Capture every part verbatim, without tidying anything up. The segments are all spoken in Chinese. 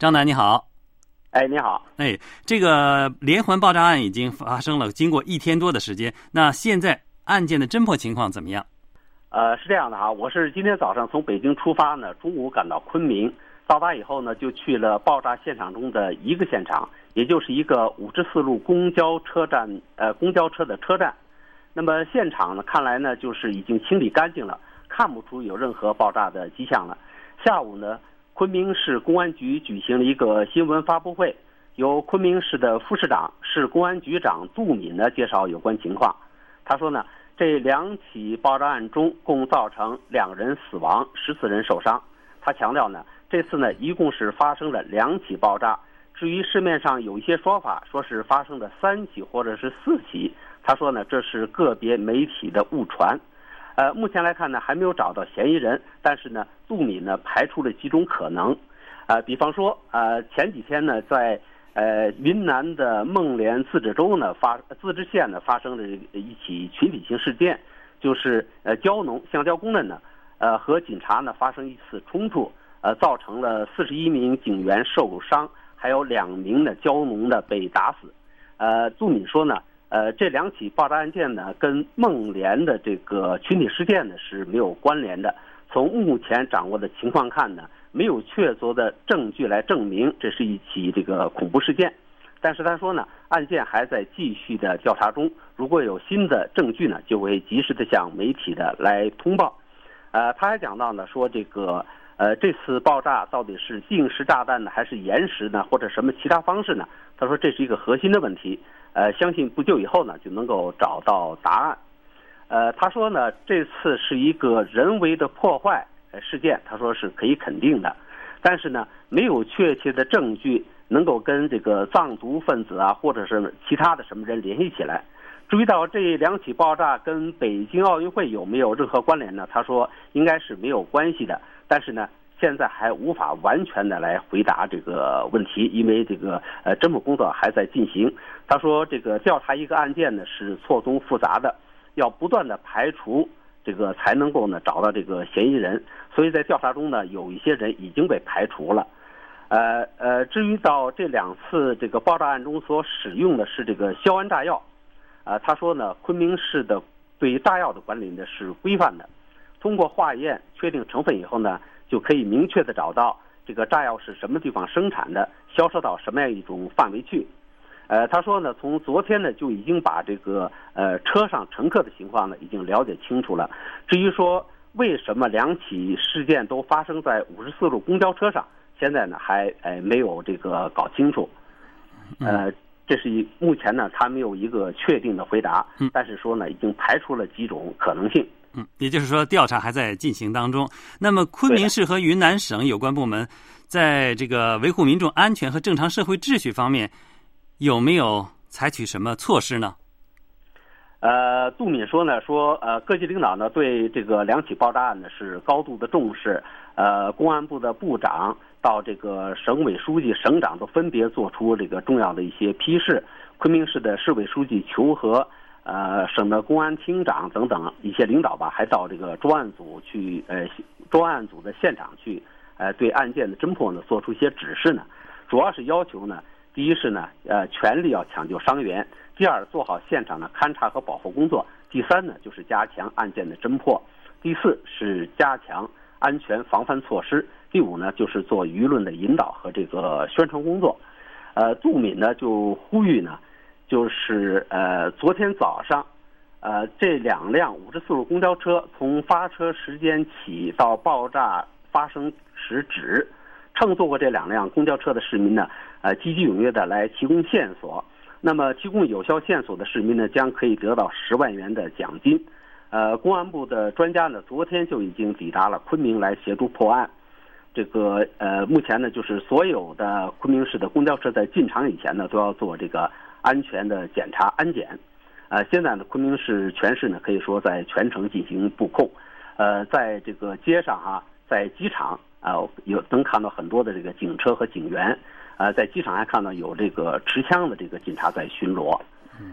张楠你好。 哎，你好。 哎，这个连环爆炸案已经发生了，经过一天多的时间，那现在案件的侦破情况怎么样？ 呃，是这样的哈，我是今天早上从北京出发呢，中午赶到昆明，到达以后呢，就去了爆炸现场中的一个现场，也就是一个五十四路公交车站，呃，公交车的车站。那么现场呢，看来呢，就是已经清理干净了，看不出有任何爆炸的迹象了。下午呢，昆明市公安局举行了一个新闻发布会，由昆明市的副市长、市公安局长杜敏呢介绍有关情况。他说呢，这两起爆炸案中共造成两人死亡，十四人受伤。他强调呢，这次呢一共是发生了两起爆炸。至于市面上有一些说法，说是发生的三起或者是四起，他说呢这是个别媒体的误传。呃，目前来看呢，还没有找到嫌疑人，但是呢，杜敏呢排除了几种可能。呃，比方说，呃，前几天呢，在呃云南的孟连自治州呢发自治县呢发生了一起群体性事件，就是呃蕉农橡胶工人呢，呃和警察呢发生一次冲突，呃造成了四十一名警员受伤，还有两名的蕉农呢被打死。呃，杜敏说呢。呃，这两起爆炸案件呢，跟孟连的这个群体事件呢是没有关联的。从目前掌握的情况看呢，没有确凿的证据来证明这是一起这个恐怖事件。但是他说呢，案件还在继续的调查中，如果有新的证据呢，就会及时的向媒体的来通报。呃，他还讲到呢，说这个呃这次爆炸到底是定时炸弹呢，还是延时呢，或者什么其他方式呢？他说这是一个核心的问题。呃，相信不久以后呢，就能够找到答案。呃，他说呢，这次是一个人为的破坏事件，他说是可以肯定的，但是呢，没有确切的证据能够跟这个藏族分子啊，或者是其他的什么人联系起来。注意到这两起爆炸跟北京奥运会有没有任何关联呢？他说应该是没有关系的，但是呢，现在还无法完全的来回答这个问题，因为这个呃侦破工作还在进行。他说这个调查一个案件呢是错综复杂的，要不断的排除这个才能够呢找到这个嫌疑人，所以在调查中呢有一些人已经被排除了。呃呃，至于到这两次这个爆炸案中所使用的是这个硝铵炸药，呃，他说呢，昆明市的对于炸药的管理呢是规范的，通过化验确定成分以后呢，就可以明确的找到这个炸药是什么地方生产的，销售到什么样一种范围去。呃，他说呢，从昨天呢就已经把这个呃车上乘客的情况呢已经了解清楚了。至于说为什么两起事件都发生在五十四路公交车上，现在呢还呃没有这个搞清楚。呃，这是一目前呢他没有一个确定的回答，但是说呢已经排除了几种可能性。 嗯，也就是说调查还在进行当中。那么昆明市和云南省有关部门在这个维护民众安全和正常社会秩序方面有没有采取什么措施呢？ 呃，杜敏说呢，说呃各级领导呢对这个两起爆炸案呢是高度的重视，呃公安部的部长到这个省委书记、省长都分别做出这个重要的一些批示，昆明市的市委书记裘和。呃，省的公安厅长等等一些领导吧，还到这个专案组去，呃，专案组的现场去，呃，对案件的侦破呢做出一些指示呢。主要是要求呢，第一是呢，呃，全力要抢救伤员；第二，做好现场的勘查和保护工作；第三呢，就是加强案件的侦破；第四是加强安全防范措施；第五呢，就是做舆论的引导和这个宣传工作。呃，杜敏呢就呼吁呢。就是呃，昨天早上，呃，这两辆五十四路公交车从发车时间起到爆炸发生时止，乘坐过这两辆公交车的市民呢，呃，积极踊跃的来提供线索。那么，提供有效线索的市民呢，将可以得到十万元的奖金。呃，公安部的专家呢，昨天就已经抵达了昆明来协助破案。这个呃，目前呢，就是所有的昆明市的公交车在进场以前呢，都要做这个。安全的检查安检，呃，现在呢，昆明市全市呢可以说在全程进行布控，呃，在这个街上哈、啊，在机场啊、呃，有能看到很多的这个警车和警员，呃，在机场还看到有这个持枪的这个警察在巡逻。 嗯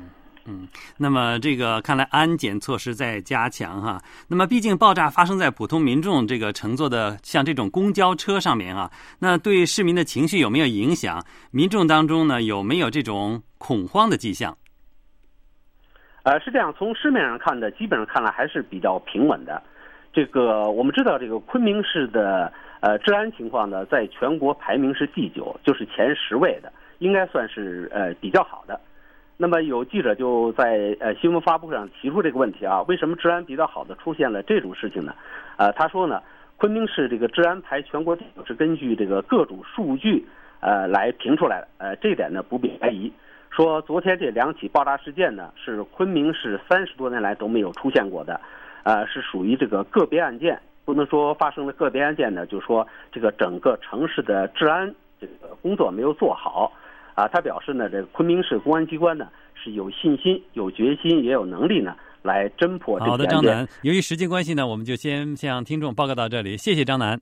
嗯，那么这个看来安检措施在加强哈。那么毕竟爆炸发生在普通民众这个乘坐的像这种公交车上面啊，那对市民的情绪有没有影响？民众当中呢有没有这种恐慌的迹象？ 呃，是这样，从市面上看的，基本上看来还是比较平稳的。这个我们知道，这个昆明市的呃治安情况呢，在全国排名是第九，就是前十位的，应该算是呃比较好的。那么有记者就在呃新闻发布会上提出这个问题啊，为什么治安比较好的出现了这种事情呢？呃，他说呢，昆明市这个治安排全国第九是根据这个各种数据呃来评出来的，呃这一点呢不必怀疑。说昨天这两起爆炸事件呢，是昆明市三十多年来都没有出现过的，呃，是属于这个个别案件，不能说发生了个别案件呢，就说这个整个城市的治安这个工作没有做好，啊，他表示呢，这个昆明市公安机关呢是有信心、有决心，也有能力呢来侦破这个案件。 好的，张楠，由于时间关系呢，我们就先向听众报告到这里，谢谢张楠。